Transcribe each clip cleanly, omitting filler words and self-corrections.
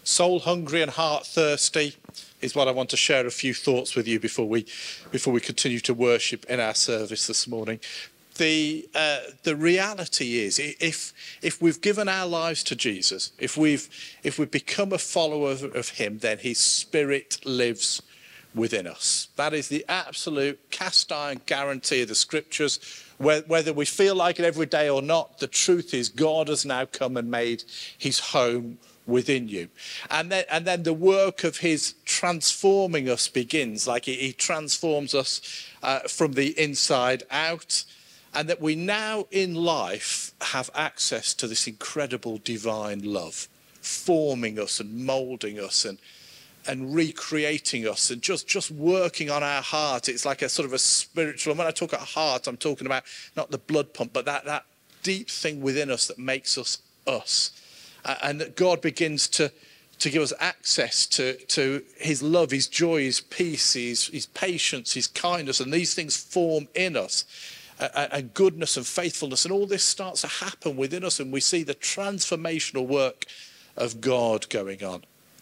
Soul hungry and heart thirsty is what I want to share a few thoughts with you before we continue to worship in our service this morning. The reality is, if we've given our lives to Jesus, if we've become a follower of him, then his Spirit lives within us. That is the absolute cast iron guarantee of the Scriptures. Whether we feel like it every day or not, the truth is God has now come and made his home within you. And then the work of his transforming us begins. Like he transforms us from the inside out. And that we now in life have access to this incredible divine love, forming us and moulding us and recreating us and just working on our heart. It's like a sort of a spiritual, and when I talk about heart, I'm talking about not the blood pump, but that deep thing within us that makes us us. And that God begins to give us access to his love, his joy, his peace, his patience, his kindness, and these things form in us. And goodness and faithfulness, and all this starts to happen within us, and we see the transformational work of God going on.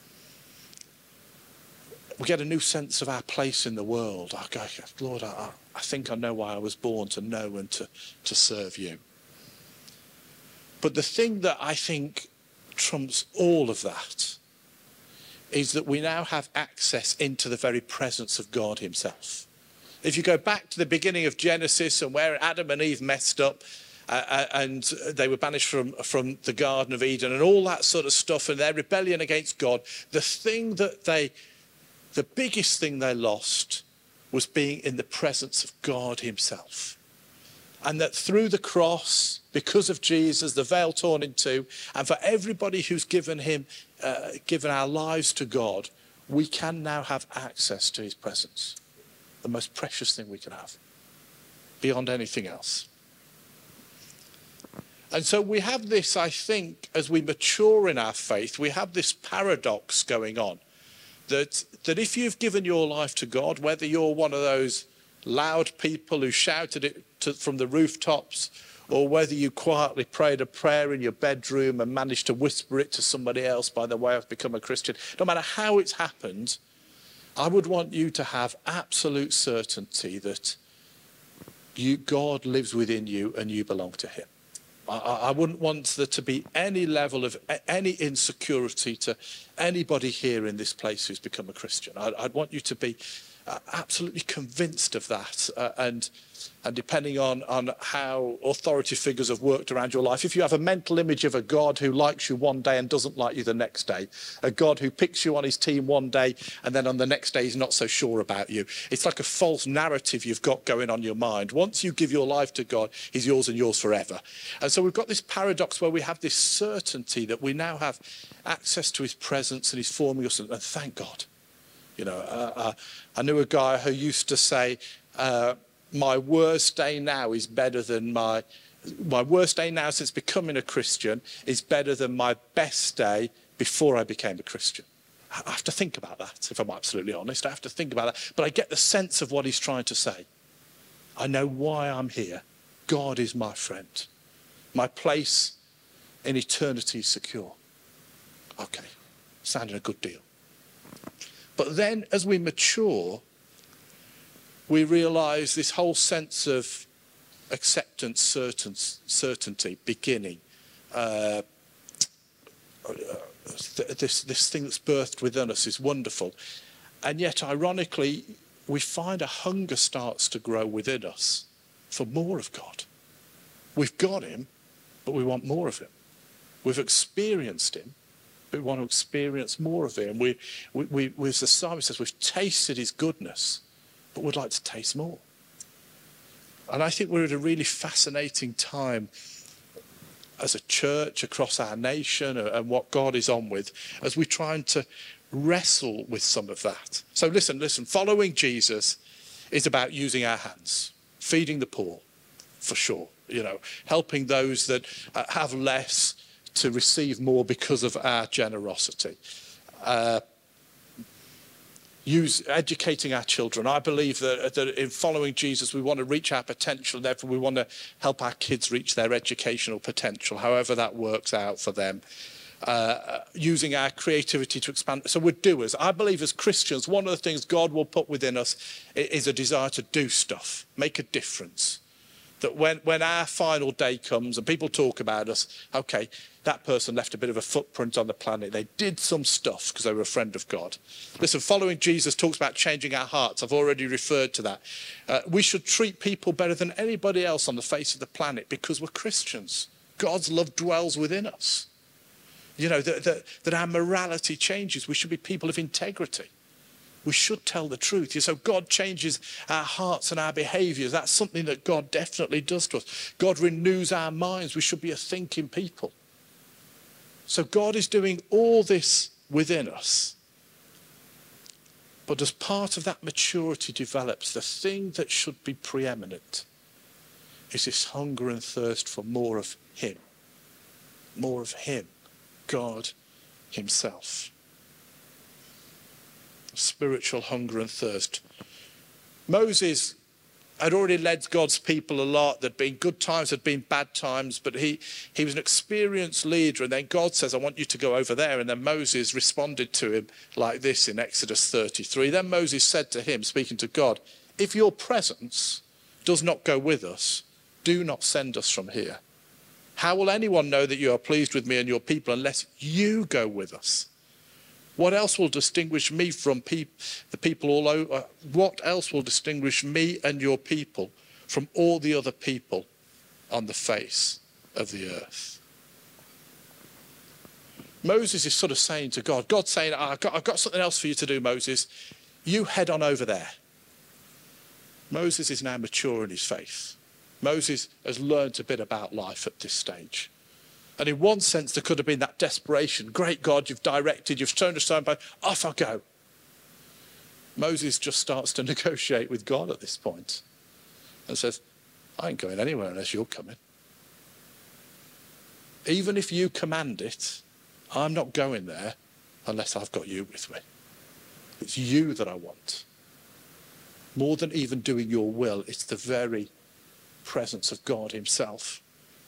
We get a new sense of our place in the world. Okay, Lord, I think I know why I was born, to know and to serve you. But the thing that I think trumps all of that is that we now have access into the very presence of God himself. If you go back to the beginning of Genesis and where Adam and Eve messed up and they were banished from the Garden of Eden and all that sort of stuff and their rebellion against God, the biggest thing they lost was being in the presence of God himself. And that through the cross, because of Jesus, the veil torn in two, and for everybody who's given our lives to God, we can now have access to his presence. The most precious thing we can have, beyond anything else. And so we have this, I think, as we mature in our faith, we have this paradox going on, that if you've given your life to God, whether you're one of those loud people who shouted it from the rooftops, or whether you quietly prayed a prayer in your bedroom and managed to whisper it to somebody else by the way I've become a Christian, no matter how it's happened, I would want you to have absolute certainty that God lives within you and you belong to him. I wouldn't want there to be any level of any insecurity to anybody here in this place who's become a Christian. I'd want you to be absolutely convinced of that. And depending on how authority figures have worked around your life, if you have a mental image of a God who likes you one day and doesn't like you the next day, a God who picks you on his team one day and then on the next day he's not so sure about you, it's like a false narrative you've got going on in your mind. Once you give your life to God, he's yours and yours forever. And so we've got this paradox where we have this certainty that we now have access to his presence and he's forming us, and thank God. You know, I knew a guy who used to say, my worst day now is better than my worst day now since becoming a Christian is better than my best day before I became a Christian. I have to think about that, if I'm absolutely honest. I have to think about that. But I get the sense of what he's trying to say. I know why I'm here. God is my friend. My place in eternity is secure. Okay, sounding a good deal. But then as we mature, we realise this whole sense of acceptance, certainty, beginning, this thing that's birthed within us is wonderful. And yet, ironically, we find a hunger starts to grow within us for more of God. We've got him, but we want more of him. We've experienced him, but we want to experience more of him. We as the psalmist says, we've tasted his goodness, but would like to taste more. And I think we're at a really fascinating time as a church across our nation and what God is on with as we're trying to wrestle with some of that. So listen, following Jesus is about using our hands, feeding the poor, for sure, helping those that have less to receive more because of our generosity. Educating our children. I believe that in following Jesus, we want to reach our potential. Therefore, we want to help our kids reach their educational potential, however that works out for them. using our creativity to expand. So we're doers. I believe as Christians, one of the things God will put within us is a desire to do stuff, make a difference. That when our final day comes and people talk about us, okay, that person left a bit of a footprint on the planet. They did some stuff because they were a friend of God. Listen, following Jesus talks about changing our hearts. I've already referred to that. We should treat people better than anybody else on the face of the planet because we're Christians. God's love dwells within us. You know, that our morality changes. We should be people of integrity. We should tell the truth. So God changes our hearts and our behaviours. That's something that God definitely does to us. God renews our minds. We should be a thinking people. So God is doing all this within us. But as part of that maturity develops, the thing that should be preeminent is this hunger and thirst for more of him. More of him, God himself. Spiritual hunger and thirst. Moses had already led God's people a lot. There'd been good times, there'd been bad times, but he was an experienced leader. And then God says, I want you to go over there. And then Moses responded to him like this in Exodus 33. Then Moses said to him, speaking to God, if your presence does not go with us, do not send us from here. How will anyone know that you are pleased with me and your people unless you go with us? What else will distinguish me from the people all over? What else will distinguish me and your people from all the other people on the face of the earth? Moses is sort of saying to God, God's saying, I've got something else for you to do, Moses. You head on over there. Moses is now mature in his faith. Moses has learned a bit about life at this stage. And in one sense, there could have been that desperation. Great God, you've directed, you've shown us something, off I go. Moses just starts to negotiate with God at this point and says, I ain't going anywhere unless you're coming. Even if you command it, I'm not going there unless I've got you with me. It's you that I want. More than even doing your will, it's the very presence of God himself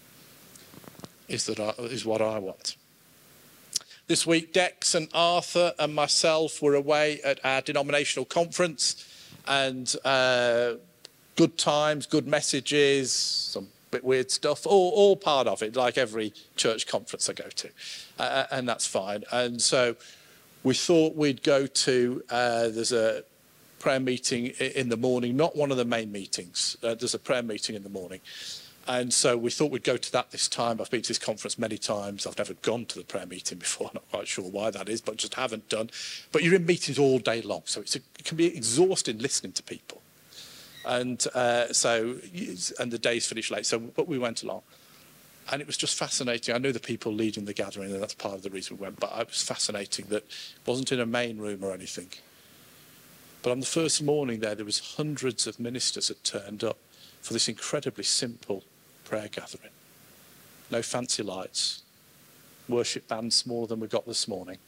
is what I want. This week, Dex and Arthur and myself were away at our denominational conference, and good times, good messages, some bit weird stuff, all part of it, like every church conference I go to, and that's fine. And so we thought we'd go to, there's a prayer meeting in the morning, not one of the main meetings. There's a prayer meeting in the morning. And so we thought we'd go to that this time. I've been to this conference many times. I've never gone to the prayer meeting before. I'm not quite sure why that is, but just haven't done. But you're in meetings all day long, so it can be exhausting listening to people. And and the day's finished late, but we went along. And it was just fascinating. I knew the people leading the gathering, and that's part of the reason we went. But it was fascinating that it wasn't in a main room or anything. But on the first morning there was hundreds of ministers had turned up for this incredibly simple prayer gathering. No fancy lights. Worship band smaller than we got this morning.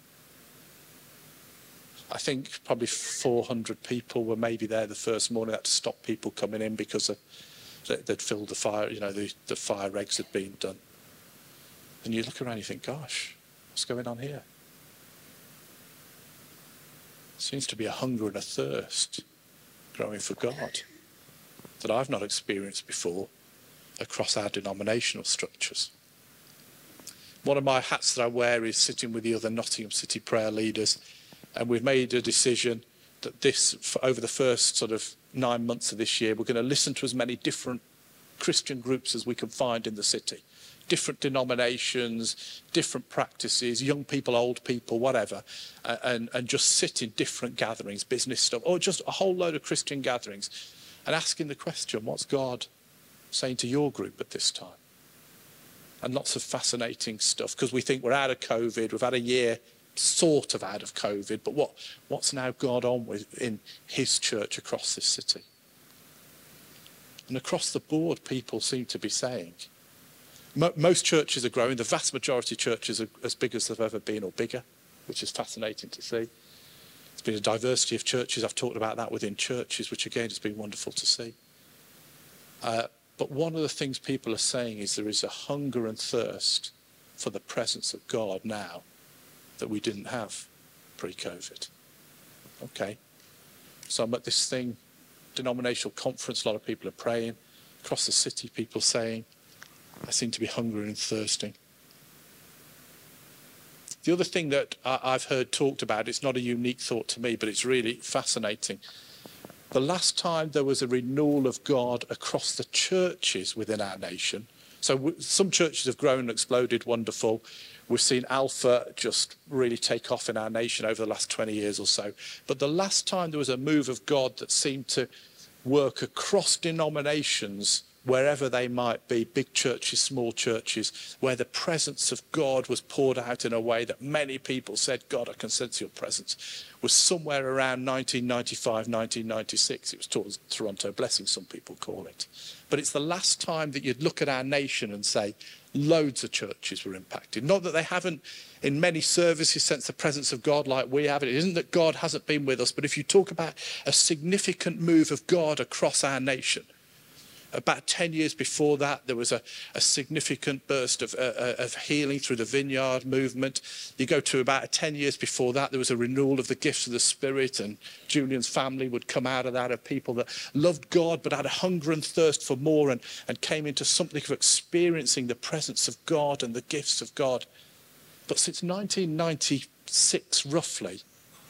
I think probably 400 people were maybe there the first morning. They had to stop people coming in because they'd filled the fire, the fire regs had been done. And you look around and you think, gosh, what's going on here? Seems to be a hunger and a thirst growing for God that I've not experienced before across our denominational structures. One of my hats that I wear is sitting with the other Nottingham City prayer leaders, and we've made a decision that over the first sort of 9 months of this year, we're going to listen to as many different Christian groups as we can find in the city. Different denominations, different practices, young people, old people, whatever, and just sit in different gatherings, business stuff, or just a whole load of Christian gatherings, and asking the question, what's God saying to your group at this time? And lots of fascinating stuff, because we think we're out of COVID, we've had a year sort of out of COVID, but what's now God on with in his church across this city? And across the board, people seem to be saying, most churches are growing. The vast majority of churches are as big as they've ever been or bigger, which is fascinating to see. There's been a diversity of churches. I've talked about that within churches, which again has been wonderful to see. But one of the things people are saying is there is a hunger and thirst for the presence of God now that we didn't have pre-COVID. Okay. So I'm at this thing, denominational conference, a lot of people are praying. Across the city, people saying, I seem to be hungry and thirsting. The other thing that I've heard talked about, it's not a unique thought to me, but it's really fascinating. The last time there was a renewal of God across the churches within our nation, so some churches have grown and exploded, wonderful. We've seen Alpha just really take off in our nation over the last 20 years or so. But the last time there was a move of God that seemed to work across denominations, wherever they might be, big churches, small churches, where the presence of God was poured out in a way that many people said, God, I can sense your presence, was somewhere around 1995, 1996. It was towards Toronto Blessing, some people call it. But it's the last time that you'd look at our nation and say, loads of churches were impacted. Not that they haven't, in many services, sensed the presence of God like we have. It isn't that God hasn't been with us, but if you talk about a significant move of God across our nation, about 10 years before that, there was a significant burst of healing through the Vineyard movement. You go to about 10 years before that, there was a renewal of the gifts of the Spirit, and Julian's family would come out of that, of people that loved God but had a hunger and thirst for more, and came into something of experiencing the presence of God and the gifts of God. But since 1996, roughly,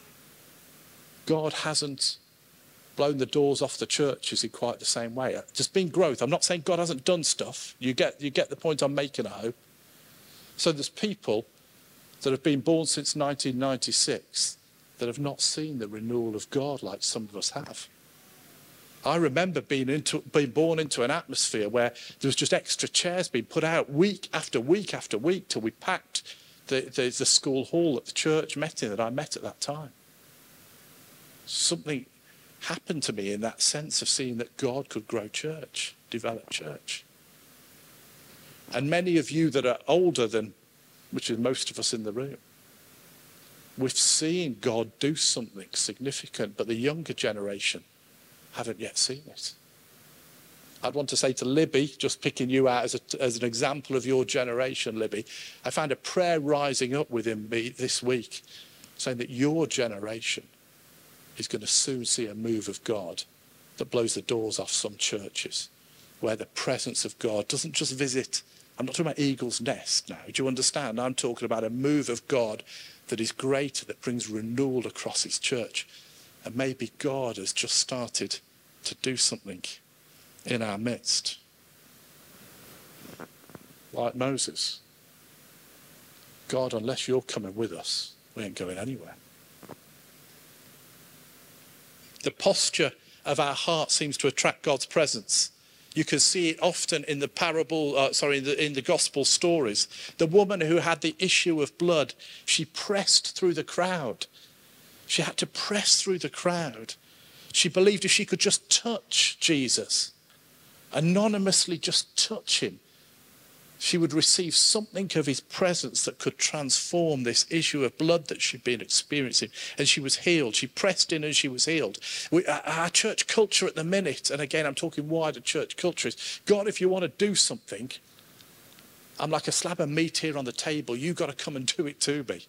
God hasn't blown the doors off the churches in quite the same way. There's been growth. I'm not saying God hasn't done stuff. You get the point I'm making, I hope. So there's people that have been born since 1996 that have not seen the renewal of God like some of us have. I remember being born into an atmosphere where there was just extra chairs being put out week after week after week till we packed the school hall at the church meeting that I met at that time. Something happened to me in that sense of seeing that God could grow church, develop church. And many of you that are older than, which is most of us in the room, we've seen God do something significant, but the younger generation haven't yet seen it. I'd want to say to Libby, just picking you out as an example of your generation, Libby, I found a prayer rising up within me this week saying that your generation is going to soon see a move of God that blows the doors off some churches, where the presence of God doesn't just visit. I'm not talking about Eagle's Nest now. Do you understand? I'm talking about a move of God that is greater, that brings renewal across his church. And maybe God has just started to do something in our midst. Like Moses. God, unless you're coming with us, we ain't going anywhere. The posture of our heart seems to attract God's presence. You can see it often in the in the gospel stories. The woman who had the issue of blood, she pressed through the crowd. She had to press through the crowd. She believed if she could just touch Jesus, anonymously just touch him, she would receive something of his presence that could transform this issue of blood that she'd been experiencing. And she was healed. She pressed in and she was healed. Our church culture at the minute, and again, I'm talking wider church culture, is, God, if you want to do something, I'm like a slab of meat here on the table. You've got to come and do it to me.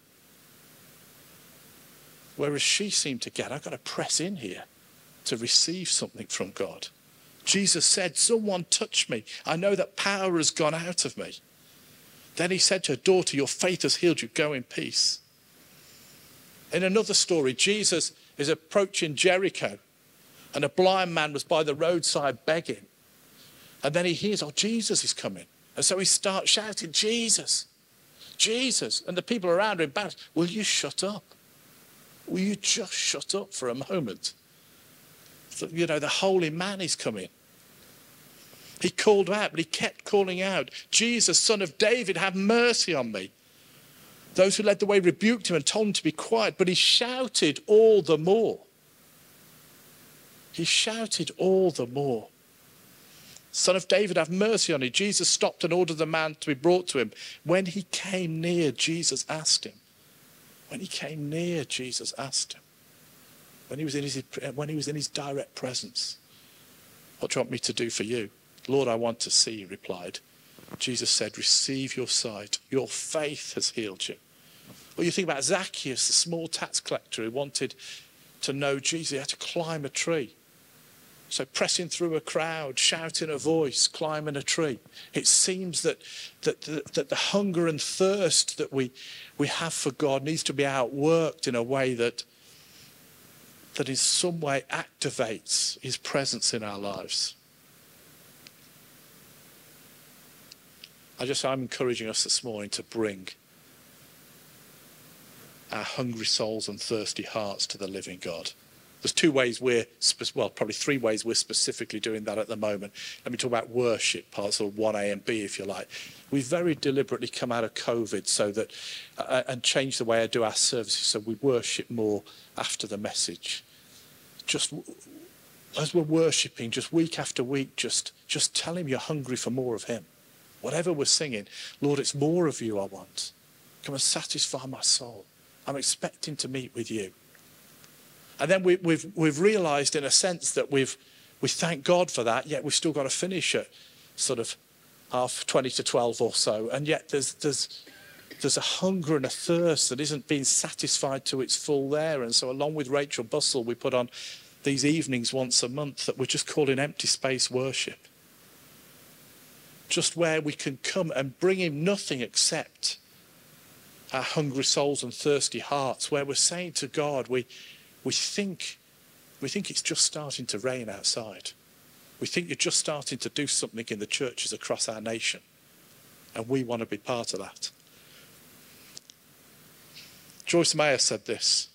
Whereas she seemed to get, I've got to press in here to receive something from God. Jesus said, someone touch me. I know that power has gone out of me. Then he said to her, daughter, your faith has healed you. Go in peace. In another story, Jesus is approaching Jericho, and a blind man was by the roadside begging. And then he hears, oh, Jesus is coming. And so he starts shouting, Jesus, Jesus. And the people around him, will you shut up? Will you just shut up for a moment? You know, the holy man is coming. He called out, but he kept calling out, Jesus, son of David, have mercy on me. Those who led the way rebuked him and told him to be quiet, but he shouted all the more. He shouted all the more. Son of David, have mercy on me. Jesus stopped and ordered the man to be brought to him. When he came near, Jesus asked him. When he came near, Jesus asked him. When he was in his direct presence, what do you want me to do for you? Lord, I want to see, he replied. Jesus said, receive your sight. Your faith has healed you. Or you think about Zacchaeus, the small tax collector who wanted to know Jesus. He had to climb a tree. So pressing through a crowd, shouting a voice, climbing a tree. It seems that the hunger and thirst that we have for God needs to be outworked in a way that in some way activates his presence in our lives. I'm encouraging us this morning to bring our hungry souls and thirsty hearts to the living God. There's probably three ways we're specifically doing that at the moment. Let me talk about worship, parts of 1A and B, if you like. We've very deliberately come out of COVID so that and changed the way I do our services so we worship more after the message. Just as we're worshipping, just week after week, just tell him you're hungry for more of him. Whatever we're singing, Lord, it's more of you I want. Come and satisfy my soul. I'm expecting to meet with you. And then we've realised in a sense that we thank God for that, yet we've still got to finish at sort of 20 to 12 or so. And yet there's a hunger and a thirst that isn't being satisfied to its full there. And so along with Rachel Bussell, we put on these evenings once a month that we're just calling empty space worship. Just where we can come and bring him nothing except our hungry souls and thirsty hearts, where we're saying to God, we think it's just starting to rain outside. We think you're just starting to do something in the churches across our nation. And we want to be part of that. Joyce Meyer said this: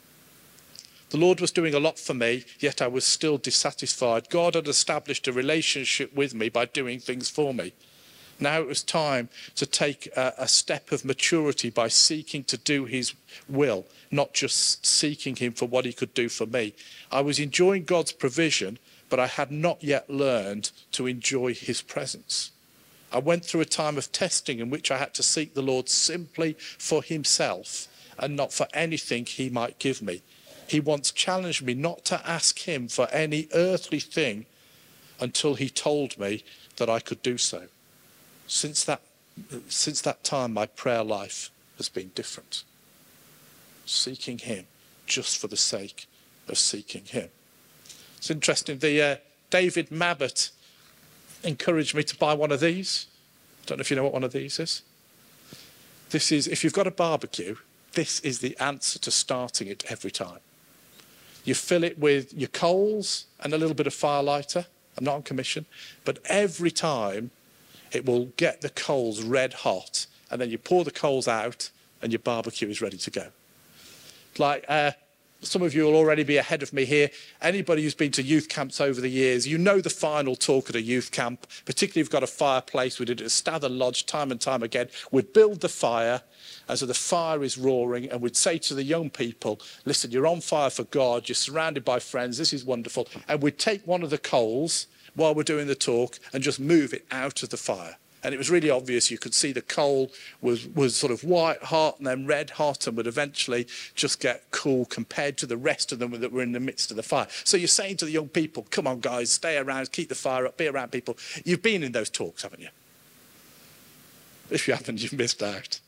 the Lord was doing a lot for me, yet I was still dissatisfied. God had established a relationship with me by doing things for me. Now it was time to take a step of maturity by seeking to do his will, not just seeking him for what he could do for me. I was enjoying God's provision, but I had not yet learned to enjoy his presence. I went through a time of testing in which I had to seek the Lord simply for himself and not for anything he might give me. He once challenged me not to ask him for any earthly thing until he told me that I could do so. Since that time, my prayer life has been different. Seeking him just for the sake of seeking him. It's interesting, David Mabbott encouraged me to buy one of these. Don't know if you know what one of these is. This is, if you've got a barbecue, this is the answer to starting it every time. You fill it with your coals and a little bit of fire lighter. I'm not on commission, but every time it will get the coals red hot, and then you pour the coals out and your barbecue is ready to go. Like some of you will already be ahead of me here. Anybody who's been to youth camps over the years, you know the final talk at a youth camp, particularly if you've got a fireplace. We did it at Stather Lodge time and time again. We'd build the fire as the fire is roaring, and we'd say to the young people, listen, you're on fire for God, you're surrounded by friends, this is wonderful. And we'd take one of the coals while we're doing the talk and just move it out of the fire. And it was really obvious. You could see the coal was sort of white hot and then red hot and would eventually just get cool compared to the rest of them that were in the midst of the fire. So you're saying to the young people, come on guys, stay around, keep the fire up, be around people. You've been in those talks, haven't you? If you haven't, you've missed out.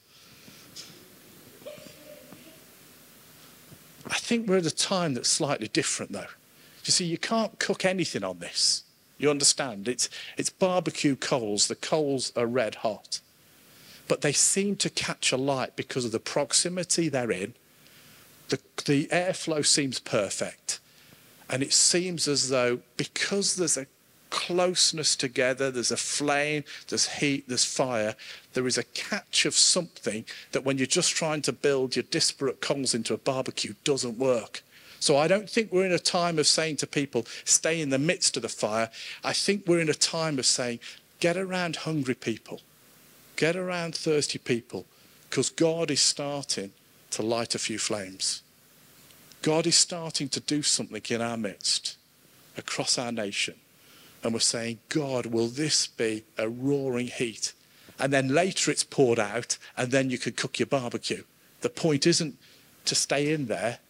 I think we're at a time that's slightly different though. You see, you can't cook anything on this. You understand? It's barbecue coals. The coals are red hot. But they seem to catch alight because of the proximity they're in. The airflow seems perfect. And it seems as though because there's a closeness together, there's a flame, there's heat, there's fire, there is a catch of something that when you're just trying to build your disparate coals into a barbecue doesn't work. So I don't think we're in a time of saying to people, stay in the midst of the fire. I think we're in a time of saying, get around hungry people. Get around thirsty people. Because God is starting to light a few flames. God is starting to do something in our midst, across our nation. And we're saying, God, will this be a roaring heat? And then later it's poured out, and then you can cook your barbecue. The point isn't to stay in there.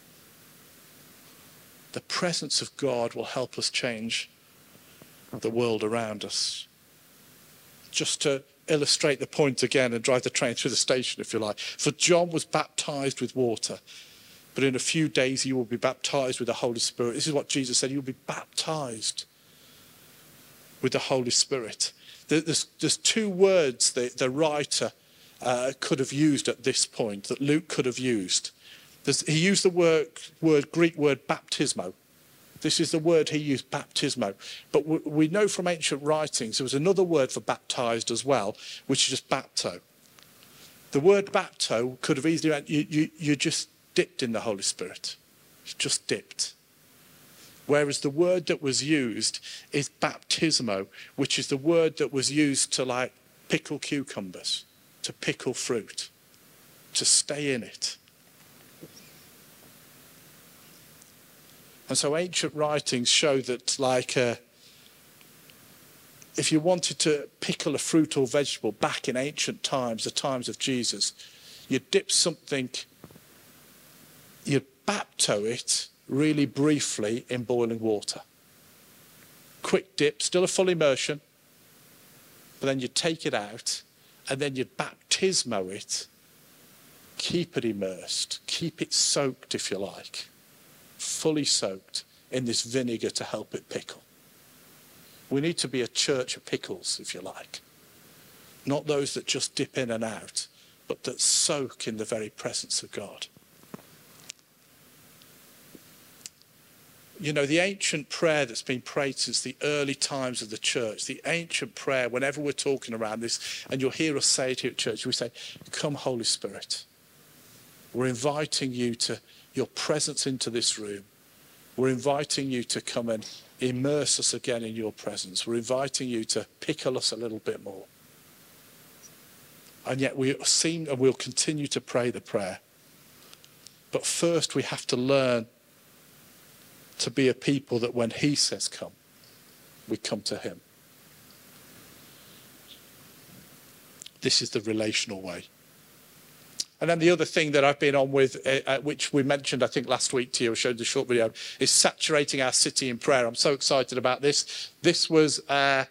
The presence of God will help us change the world around us. just to illustrate the point again and drive the train through the station, if you like. For John was baptized with water, but in a few days he will be baptized with the Holy Spirit. This is what Jesus said. He will be baptized with the Holy Spirit. There's two words the writer could have used at this point, that Luke could have used. He used the Greek word baptismo. This is the word he used, baptismo. But we know from ancient writings there was another word for baptized as well, which is just bapto. The word bapto could have easily meant you just dipped in the Holy Spirit. Just dipped. Whereas the word that was used is baptismo, which is the word that was used to like pickle cucumbers, to pickle fruit, to stay in it. And so ancient writings show that if you wanted to pickle a fruit or vegetable back in ancient times, the times of Jesus, you'd dip something, you'd bapto it really briefly in boiling water. Quick dip, still a full immersion, but then you'd take it out and then you'd baptismo it, keep it immersed, keep it soaked if you like, fully soaked in this vinegar to help it pickle. We need to be a church of pickles, if you like. Not those that just dip in and out, but that soak in the very presence of God. You know, the ancient prayer that's been prayed since the early times of the church, the ancient prayer, whenever we're talking around this, and you'll hear us say it here at church, we say, come Holy Spirit. We're inviting you to your presence into this room. We're inviting you to come and immerse us again in your presence. We're inviting you to pickle us a little bit more. And yet we seem and we'll continue to pray the prayer. But first we have to learn to be a people that when he says come, we come to him. This is the relational way. And then the other thing that I've been on with, which we mentioned, I think, last week to you, I showed the short video, is saturating our city in prayer. I'm so excited about this. This was as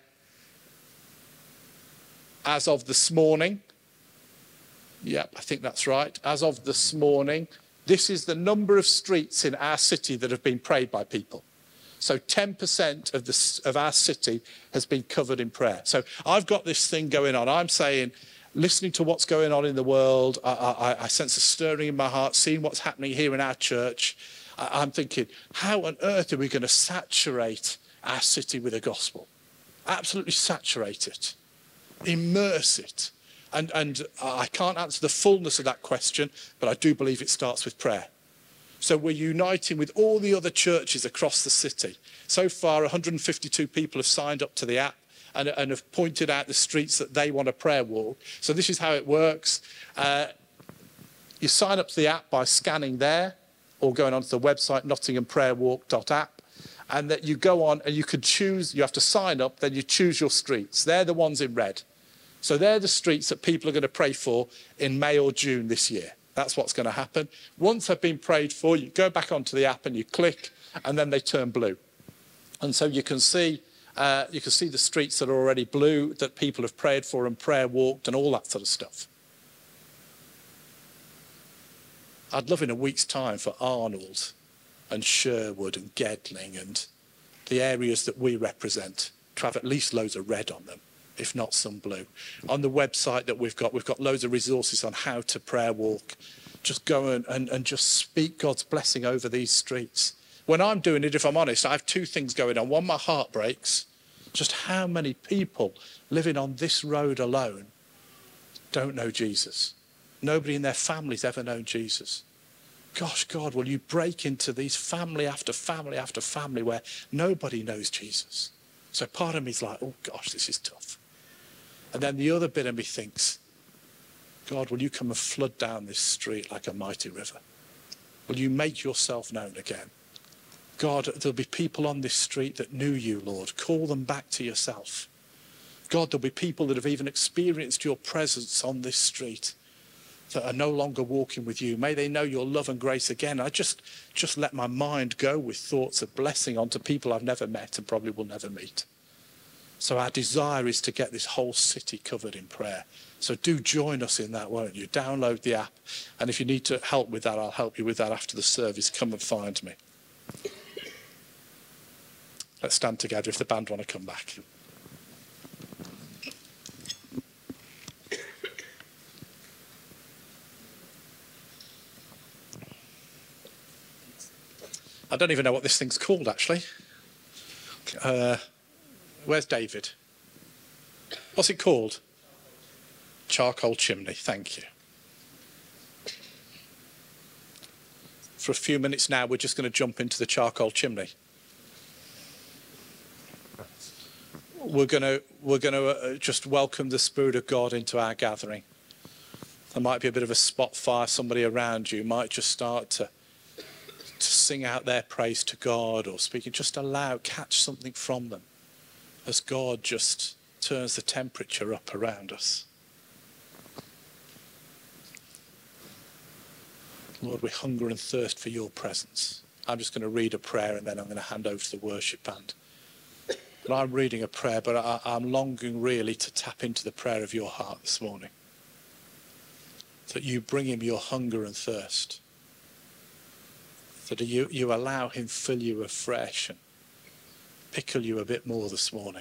of this morning. Yep, I think that's right. As of this morning, this is the number of streets in our city that have been prayed by people. So 10% of our city has been covered in prayer. So I've got this thing going on. I'm saying, listening to what's going on in the world, I sense a stirring in my heart, seeing what's happening here in our church. I'm thinking, how on earth are we going to saturate our city with the gospel? Absolutely saturate it. Immerse it. And I can't answer the fullness of that question, but I do believe it starts with prayer. So we're uniting with all the other churches across the city. So far, 152 people have signed up to the app and have pointed out the streets that they want a prayer walk. So this is how it works. You sign up to the app by scanning there or going onto the website, nottinghamprayerwalk.app, and that you go on and you can choose, you have to sign up, then you choose your streets. They're the ones in red. So they're the streets that people are going to pray for in May or June this year. That's what's going to happen. Once they've been prayed for, you go back onto the app and you click, and then they turn blue. And so you can see the streets that are already blue, that people have prayed for and prayer walked and all that sort of stuff. I'd love in a week's time for Arnold and Sherwood and Gedling and the areas that we represent to have at least loads of red on them, if not some blue. On the website that we've got loads of resources on how to prayer walk. Just go and just speak God's blessing over these streets. When I'm doing it, if I'm honest, I have two things going on. One, my heart breaks. Just how many people living on this road alone don't know Jesus? Nobody in their family's ever known Jesus. Gosh, God, will you break into these family after family after family where nobody knows Jesus? So part of me's like, oh gosh, this is tough. And then the other bit of me thinks, God, will you come and flood down this street like a mighty river? Will you make yourself known again? God, there'll be people on this street that knew you, Lord. Call them back to yourself. God, there'll be people that have even experienced your presence on this street that are no longer walking with you. May they know your love and grace again. I just let my mind go with thoughts of blessing onto people I've never met and probably will never meet. So our desire is to get this whole city covered in prayer. So do join us in that, won't you? Download the app. And if you need to help with that, I'll help you with that after the service. Come and find me. Let's stand together if the band want to come back. I don't even know what this thing's called, actually. Where's David? What's it called? Charcoal chimney, thank you. For a few minutes now, we're just going to jump into the charcoal chimney. We're going to just welcome the Spirit of God into our gathering. There might be a bit of a spot fire. Somebody around you might just start to sing out their praise to God or speaking. Just catch something from them as God just turns the temperature up around us. Lord, we hunger and thirst for your presence. I'm just going to read a prayer and then I'm going to hand over to the worship band. But I'm reading a prayer, but I'm longing really to tap into the prayer of your heart this morning. That you bring him your hunger and thirst. That you allow him fill you afresh and pickle you a bit more this morning.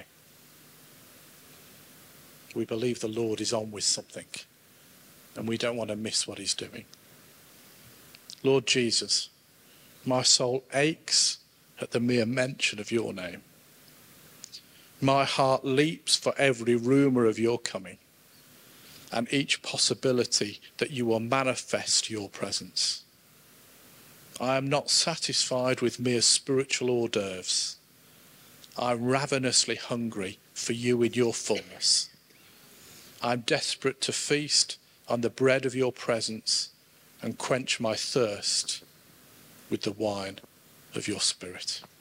We believe the Lord is on with something and we don't want to miss what he's doing. Lord Jesus, my soul aches at the mere mention of your name. My heart leaps for every rumour of your coming and each possibility that you will manifest your presence. I am not satisfied with mere spiritual hors d'oeuvres. I'm ravenously hungry for you in your fullness. I'm desperate to feast on the bread of your presence and quench my thirst with the wine of your Spirit.